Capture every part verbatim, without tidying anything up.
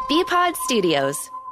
B-Pod Studios.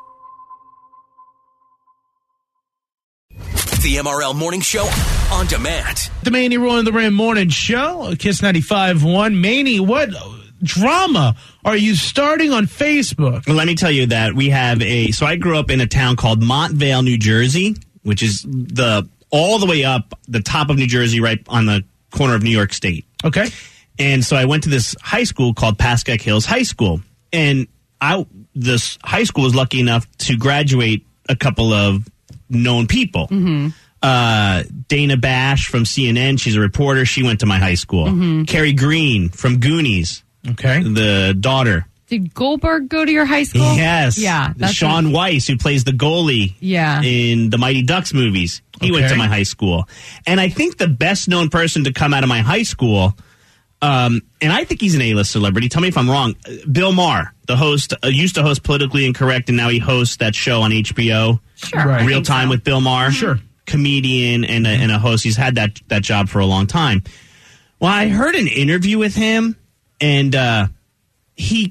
The M R L Morning Show on demand. The Manny Roy and the Ram Morning Show, Kiss ninety-five point one. Manny, what drama are you starting on Facebook? Well, let me tell you that we have a, so I grew up in a town called Montvale, New Jersey, which is the all the way up the top of New Jersey, right on the corner of New York State. Okay. And so I went to this high school called Pascack Hills High School. And I, this high school was lucky enough to graduate a couple of known people. Mm-hmm. Uh, Dana Bash from C N N, she's a reporter. She went to my high school. Mm-hmm. Carrie Green from Goonies. Okay. The daughter. Did Goldberg go to your high school? Yes. Yeah. That's Sean what... Weiss, who plays the goalie yeah. in the Mighty Ducks movies. He okay. went to my high school. And I think the best known person to come out of my high school, um, and I think he's an A-list celebrity. Tell me if I'm wrong. Bill Maher, the host, uh, used to host Politically Incorrect, and now he hosts that show on H B O. Sure. Right. Real Time so. with Bill Maher. Sure. Comedian and a, and a host. He's had that, that job for a long time. Well, I heard an interview with him, and uh, he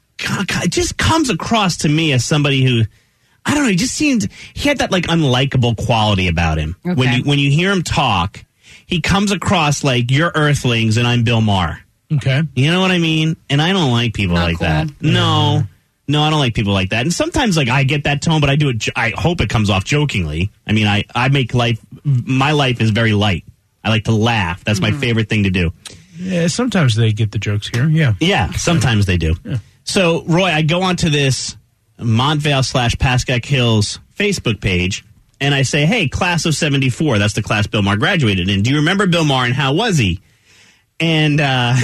just comes across to me as somebody who, I don't know, he just seemed, he had that like unlikable quality about him. Okay. When you when you hear him talk, he comes across like you're Earthlings and I'm Bill Maher. Okay. You know what I mean? And I don't like people Not like cool. that. Yeah. No. No, I don't like people like that. And sometimes, like, I get that tone, but I do it, I hope it comes off jokingly. I mean, I, I make life, my life is very light. I like to laugh. That's mm-hmm. my favorite thing to do. Yeah, sometimes they get the jokes here, yeah. Yeah, sometimes they do. Yeah. So, Roy, I go onto this Montvale slash Pascack Hills Facebook page, and I say, hey, class of seventy-four, that's the class Bill Maher graduated in. Do you remember Bill Maher and how was he? And, uh,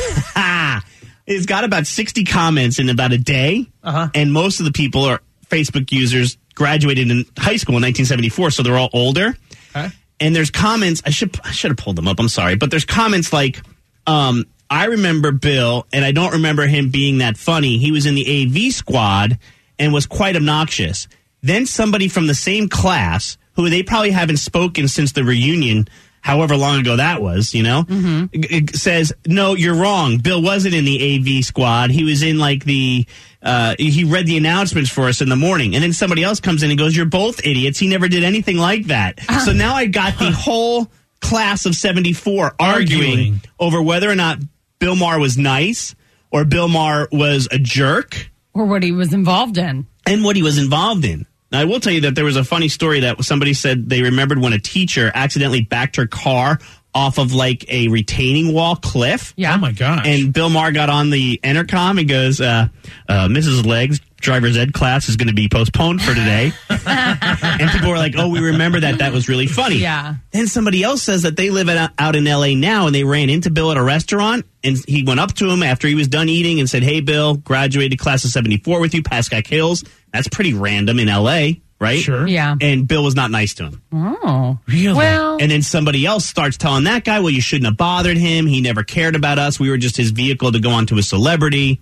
it's got about sixty comments in about a day, uh-huh. and most of the people are Facebook users graduated in high school in nineteen seventy-four, so they're all older. Okay. And there's comments, I should I should have pulled them up, I'm sorry, but there's comments like, um, I remember Bill, and I don't remember him being that funny. He was in the A V squad and was quite obnoxious. Then somebody from the same class, who they probably haven't spoken since the reunion, however long ago that was, you know, mm-hmm. says, no, you're wrong. Bill wasn't in the A V squad. He was in like the, uh, he read the announcements for us in the morning. And then somebody else comes in and goes, you're both idiots. He never did anything like that. Uh-huh. So now I got the whole class of seventy-four arguing, arguing over whether or not Bill Maher was nice or Bill Maher was a jerk. Or what he was involved in. And what he was involved in. Now, I will tell you that there was a funny story that somebody said they remembered when a teacher accidentally backed her car off of like a retaining wall cliff. Yeah. Oh, my gosh. And Bill Maher got on the intercom and goes, uh, uh, Missus Legg's driver's ed class is going to be postponed for today. And people were like, oh, we remember that. That was really funny. Yeah. Then somebody else says that they live at, out in L A now, and they ran into Bill at a restaurant, and he went up to him after he was done eating and said, hey, Bill, graduated class of seventy-four with you, Pascack Hills. That's pretty random in L A, right? Sure. Yeah. And Bill was not nice to him. Oh. Really? Well. And then somebody else starts telling that guy, well, you shouldn't have bothered him. He never cared about us. We were just his vehicle to go on to a celebrity.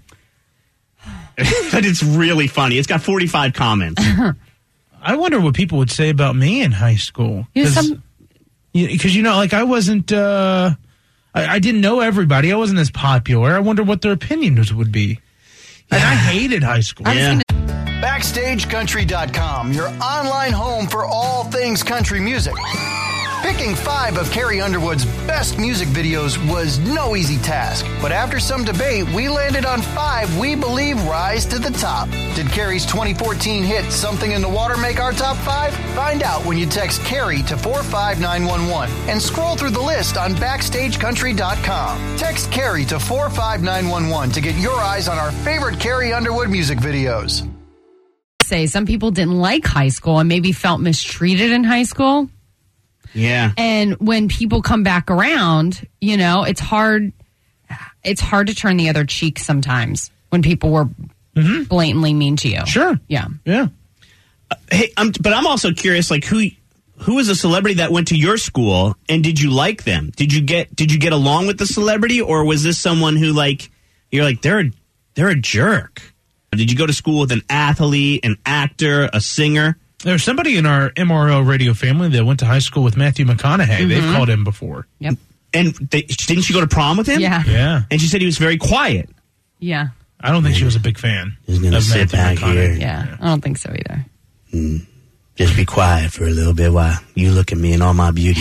But it's really funny. It's got forty-five comments. I wonder what people would say about me in high school. You know, Because, some... you, you know, like I wasn't, uh, I, I didn't know everybody. I wasn't as popular. I wonder what their opinions would be. And I hated high school. Yeah. Backstage Country dot com, your online home for all things country music. Picking five of Carrie Underwood's best music videos was no easy task, but after some debate, we landed on five we believe rise to the top. Did Carrie's twenty fourteen hit Something in the Water make our top five? Find out when you text Carrie to four five nine one one and scroll through the list on Backstage Country dot com. Text Carrie to four five nine one one to get your eyes on our favorite Carrie Underwood music videos. Say some people didn't like high school and maybe felt mistreated in high school. Yeah. And when people come back around, you know, it's hard it's hard to turn the other cheek sometimes when people were mm-hmm. blatantly mean to you. Sure. Yeah. Yeah. Uh, hey, I'm, but I'm also curious, like, who who was a celebrity that went to your school, and did you like them? Did you get did you get along with the celebrity, or was this someone who, like, you're like, they're a, they're a jerk? Did you go to school with an athlete, an actor, a singer? There's somebody in our M R L radio family that went to high school with Matthew McConaughey. Mm-hmm. They've called him before. Yep. And they, didn't she go to prom with him? Yeah. Yeah. And she said he was very quiet. Yeah. I don't think she was a big fan. Just gonna of sit Matthew back McConaughey. here. Yeah, I don't think so either. Mm. Just be quiet for a little bit while you look at me in all my beauty.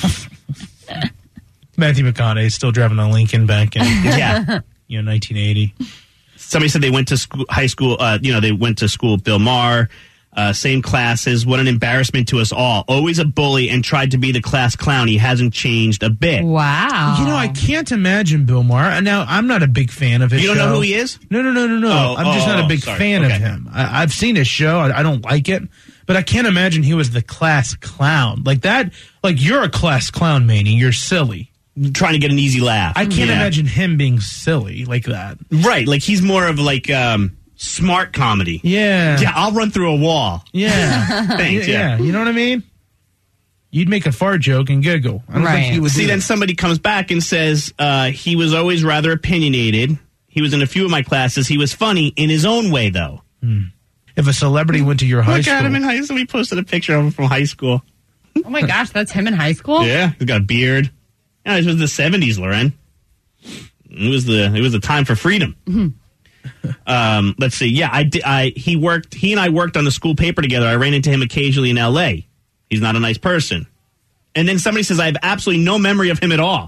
Matthew McConaughey is still driving a Lincoln back in Yeah. you know nineteen eighty. Somebody said they went to school, high school, uh, you know, they went to school with Bill Maher, uh, same classes. What an embarrassment to us all. Always a bully and tried to be the class clown. He hasn't changed a bit. Wow. You know, I can't imagine Bill Maher. Now, I'm not a big fan of his You don't show. know who he is? No, no, no, no, no. Oh, I'm just oh, not a big sorry. fan Okay. of him. I, I've seen his show. I, I don't like it. But I can't imagine he was the class clown. Like that, like you're a class clown, Manny. You're silly. Trying to get an easy laugh. I can't Yeah. imagine him being silly like that. Right, like he's more of like um, smart comedy. Yeah. Yeah, I'll run through a wall. Yeah. Thanks, yeah. yeah. You know what I mean? You'd make a fart joke and giggle. I don't Right. think he would See, do then that. somebody comes back and says uh, he was always rather opinionated. He was in a few of my classes. He was funny in his own way, though. If a celebrity went to your high Look school. at him in high school. We posted a picture of him from high school. Oh my gosh, that's him in high school? Yeah, he's got a beard. Yeah, it was the seventies, Loren. It was the it was the time for freedom. Mm-hmm. Um, let's see. Yeah, I, di- I he worked. He and I worked on the school paper together. I ran into him occasionally in L A. He's not a nice person. And then somebody says I have absolutely no memory of him at all.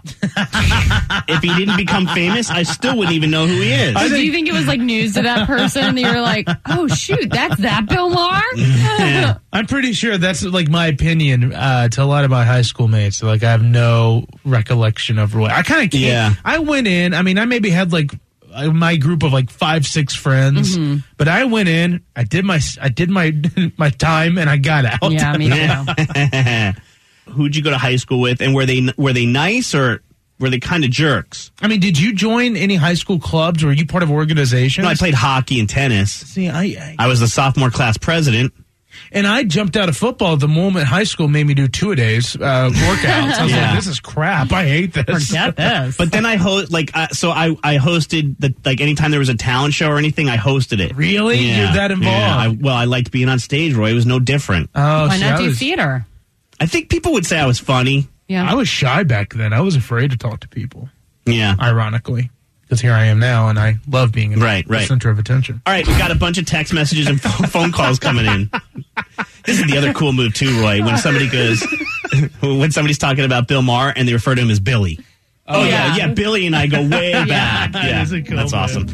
If he didn't become famous, I still wouldn't even know who he is. So do you think it was like news to that person that you were like, oh shoot, that's that Bill Maher? Yeah. I'm pretty sure that's like my opinion uh, to a lot of my high school mates. Like I have no recollection of Roy. I kind of can't. Yeah. I went in. I mean, I maybe had like uh, my group of like five, six friends, Mm-hmm. but I went in. I did my I did my my time, and I got out. Yeah, me too. Who'd you go to high school with, and were they were they nice or were they kind of jerks? I mean, did you join any high school clubs? Or were you part of organizations? No, I played hockey and tennis. See, I, I I was the sophomore class president. and I jumped out of football the moment high school made me do two a days uh, workouts. I was Yeah. like, this is crap. I hate this. Forget this. But then I host like uh, so I I hosted the like anytime there was a talent show or anything, I hosted it. Really? Yeah. You're that involved? Yeah. I, well, I liked being on stage, Roy. It was no different. Oh, Why see, not I do was- theater? I think people would say I was funny. Yeah. I was shy back then. I was afraid to talk to people, Yeah. ironically, because here I am now, and I love being in Right, the right. center of attention. All right, we got a bunch of text messages and phone phone calls coming in. This is the other cool move too, Roy. When somebody goes, when somebody's talking about Bill Maher and they refer to him as Billy. Oh, yeah, yeah. yeah, Billy and I go way back. That Yeah, is a cool that's move. awesome.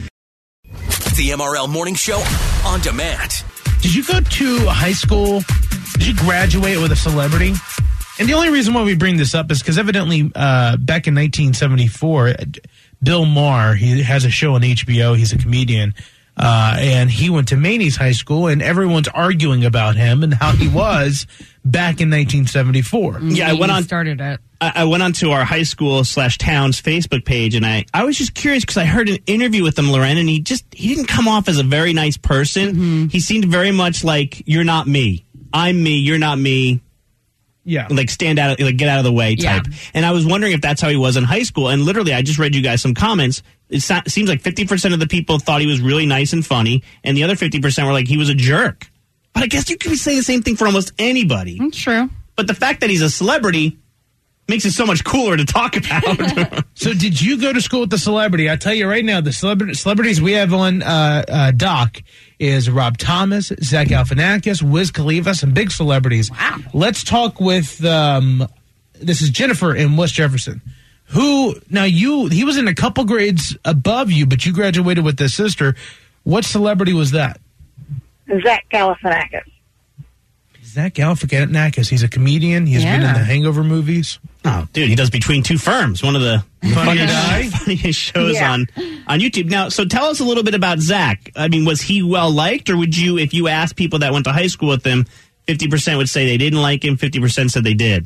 The M R L Morning Show on demand. Did you go to high school? Did you graduate with a celebrity? And the only reason why we bring this up is because evidently uh, back in nineteen seventy-four, uh, Bill Maher, he has a show on H B O. He's a comedian. Uh, and he went to Maney's high school, and everyone's arguing about him and how he was back in nineteen seventy-four. Yeah, I He went on. started it. I, I went onto our high school slash town's Facebook page, and I, I was just curious because I heard an interview with him, Loren, and he just he didn't come off as a very nice person. Mm-hmm. He seemed very much like you're not me, I'm me, you're not me. Yeah. Like stand out, like get out of the way Yeah. type. And I was wondering if that's how he was in high school. And literally, I just read you guys some comments. It so- seems like fifty percent of the people thought he was really nice and funny, and the other fifty percent were like he was a jerk. But I guess you could say the same thing for almost anybody. It's true. But the fact that he's a celebrity makes it so much cooler to talk about. So did you go to school with the celebrity? I tell you right now, the celebra- celebrities we have on uh, uh, doc is Rob Thomas, Zach Galifianakis, Wiz Khalifa, some big celebrities. Wow. Let's talk with, um, this is Jennifer in West Jefferson. Who, now you, he was in a couple grades above you, but you graduated with his sister. What celebrity was that? Zach Galifianakis. Zach Galifianakis. He's a comedian. He's been in Yeah. the Hangover movies. Oh, dude, he does Between Two Firms, one of the Funny or funniest, Die? funniest shows Yeah. on, on YouTube. Now, so tell us a little bit about Zach. I mean, was he well liked, or would you, if you asked people that went to high school with him, fifty percent would say they didn't like him, fifty percent said they did?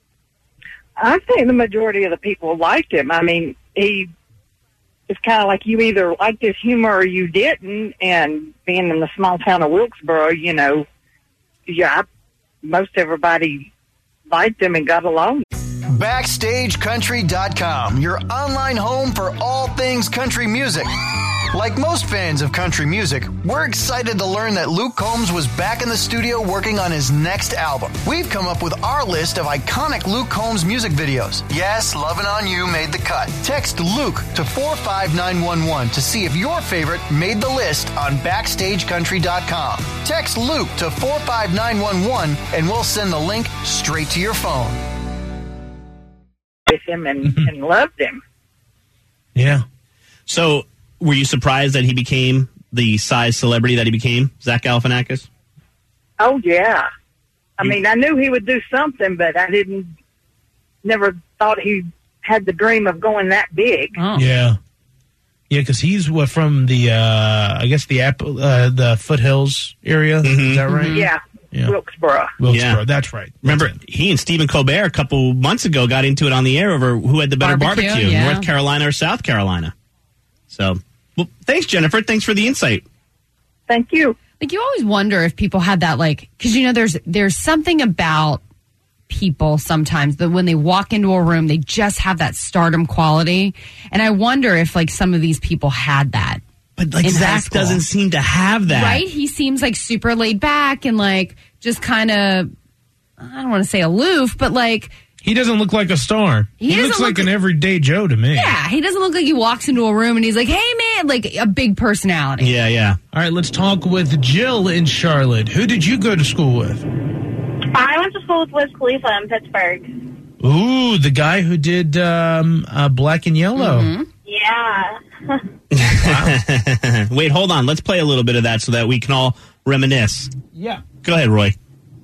I think the majority of the people liked him. I mean, he it's kind of like you either liked his humor or you didn't. And being in the small town of Wilkesboro, you know, yeah, I, most everybody liked him and got along. Backstage Country dot com, your online home for all things country music. Like most fans of country music, we're excited to learn that Luke Combs was back in the studio working on his next album. We've come up with our list of iconic Luke Combs music videos. Yes, Lovin' On You made the cut. Text Luke to four five nine one one to see if your favorite made the list on backstage country dot com. Text Luke to four five nine one one and we'll send the link straight to your phone. With him and, and loved him. Yeah. So, were you surprised that he became the size celebrity that he became, Zach Galifianakis? Oh, yeah. I mean, I knew he would do something, but I didn't, never thought he had the dream of going that big. Oh. Yeah. Yeah, because he's what, from the, uh, I guess, the Apple, uh, the Foothills area. Mm-hmm. Is that right? Yeah. Yeah. Wilkesboro. Wilkesboro. Yeah. That's right. That's Remember, it. he and Stephen Colbert a couple months ago got into it on the air over who had the better Barbecue, barbecue, yeah. North Carolina or South Carolina. So, well, thanks, Jennifer. Thanks for the insight. Thank you. Like, you always wonder if people had that, like, because, you know, there's there's something about people sometimes that when they walk into a room, they just have that stardom quality. And I wonder if, like, some of these people had that. But, like, in high Zach school. doesn't seem to have that. Right? He seems, like, super laid back and, like, just kind of, I don't want to say aloof, but, like, He doesn't look like a star. He He, doesn't looks look like an like- everyday Joe to me. yeah, he doesn't look like he walks into a room and he's like, hey, man, like a big personality. Yeah, yeah. All right, let's talk with Jill in Charlotte. Who did you go to school with? I went to school with Wiz Khalifa in Pittsburgh. Ooh, the guy who did um, uh, Black and Yellow. Mm-hmm. Yeah. Wait, hold on. Let's play a little bit of that so that we can all reminisce. Yeah. Go ahead, Roy.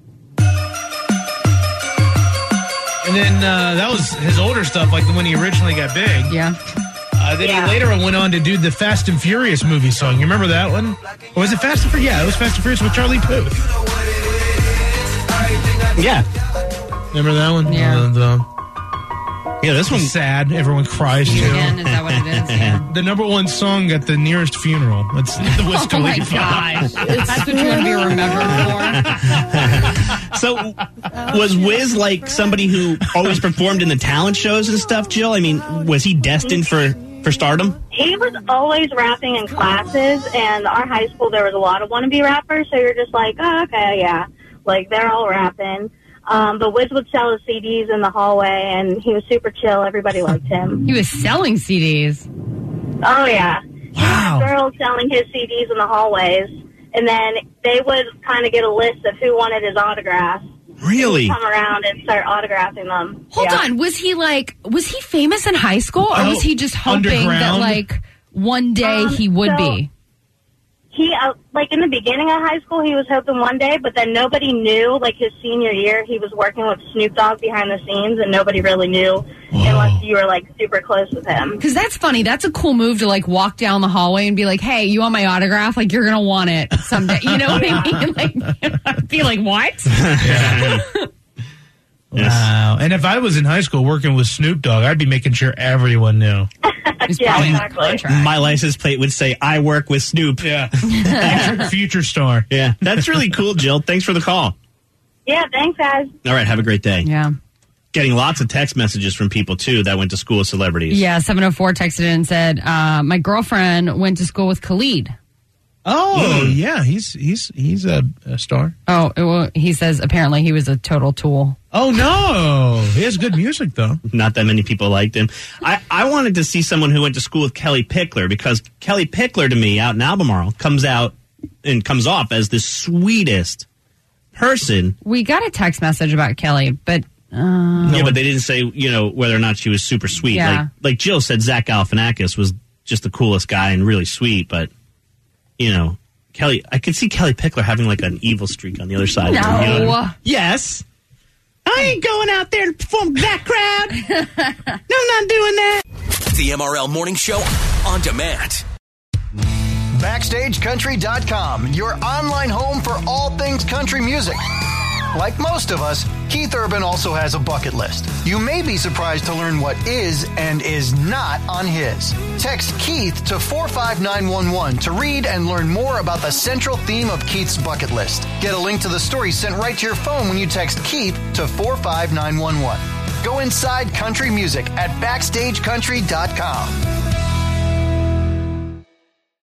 And then uh, that was his older stuff, like when he originally got big. Yeah. Uh, then Yeah. he later went on to do the Fast and Furious movie song. You remember that one? Or was it Fast and Furious? Yeah, it was Fast and Furious with Charlie Puth. Yeah. Remember that one? Yeah. And, uh, Yeah, this it's one's sad. Everyone cries to. Again, is that what it is? Yeah. The number one song at the nearest funeral. That's the Wiz Oh, my Khalifa. gosh. That's what you want to be remembered for. So, was Wiz like somebody who always performed in the talent shows and stuff, Jill? I mean, was he destined for, for stardom? He was always rapping in classes, and our high school, there was a lot of wannabe rappers, so you're just like, oh, okay, yeah. Like, they're all rapping. Um, but Wiz would sell his C Ds in the hallway, and he was super chill. Everybody liked him. He was selling C Ds. Oh, yeah. Wow. Girls selling his C Ds in the hallways, and then they would kind of get a list of who wanted his autograph. Really? Come around and start autographing them. Hold Yeah. on. Was he like, was he famous in high school or Oh, was he just hoping that underground? like one day Um, he would so- be? He, uh, like, in the beginning of high school, he was hoping one day, but then nobody knew, like, his senior year, he was working with Snoop Dogg behind the scenes, and nobody really knew unless you were, like, super close with him. Because that's funny. That's a cool move to like walk down the hallway and be like, hey, you want my autograph? Like, you're going to want it someday. You know what I mean? Like, I'd be like, what? Wow. And if I was in high school working with Snoop Dogg, I'd be making sure everyone knew. He's Yeah, probably in the exactly. contract. My license plate would say, I work with Snoop. Yeah. future, future star. Yeah, that's really cool, Jill. Thanks for the call. Yeah, thanks, guys. All right, have a great day. Yeah. Getting lots of text messages from people, too, that went to school with celebrities. Yeah. seven oh four texted in and said, uh, my girlfriend went to school with Khalid. Oh, yeah. He's he's he's a, a star. Oh, it, wa- he says apparently he was a total tool. Oh, no. He has good music, though. Not that many people liked him. I, I wanted to see someone who went to school with Kelly Pickler because Kelly Pickler, to me, out in Albemarle, comes out and comes off as the sweetest person. We got a text message about Kelly, but uh, Yeah, but they didn't say, you know, whether or not she was super sweet. Yeah. Like, like Jill said, Zach Galifianakis was just the coolest guy and really sweet, but, you know, Kelly, I could see Kelly Pickler having like an evil streak on the other side. No. of her, you know? Yes. I ain't going out there to perform that crowd. No, I'm not doing that. The M R L Morning Show on demand. backstage country dot com, your online home for all things country music. Like most of us, Keith Urban also has a bucket list. You may be surprised to learn what is and is not on his. Text Keith to four five nine one one to read and learn more about the central theme of Keith's bucket list. Get a link to the story sent right to your phone when you text Keith to four five nine one one. Go inside country music at backstage country dot com.